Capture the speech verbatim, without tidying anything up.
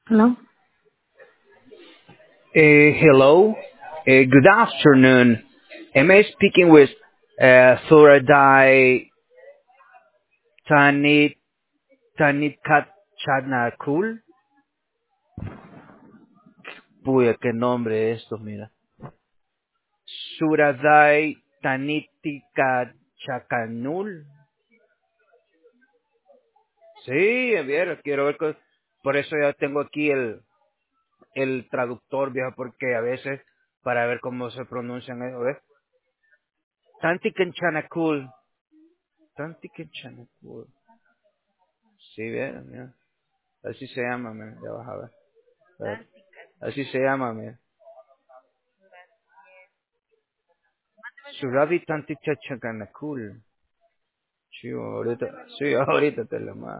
Hello. Uh, hello. Uh, good afternoon. Am I speaking with uh, Thoradai Tanit Tanitkat Chanakul? Puya, qué nombre es esto, mira. Suradai Tanitika Chakanul. Sí, bien, quiero ver. co- Por eso ya tengo aquí el, el traductor, viejo, porque a veces, para ver cómo se pronuncian, eso, ¿ves? Tantikan Chanakul. Tantikan Chanakul. Sí, bien, bien. Así se llama, me. Ya vas a ver. A ver. Así se llama, me. Surabi Tanti Chachakanakul. Sí, ahorita, sí, ahorita te lo mando.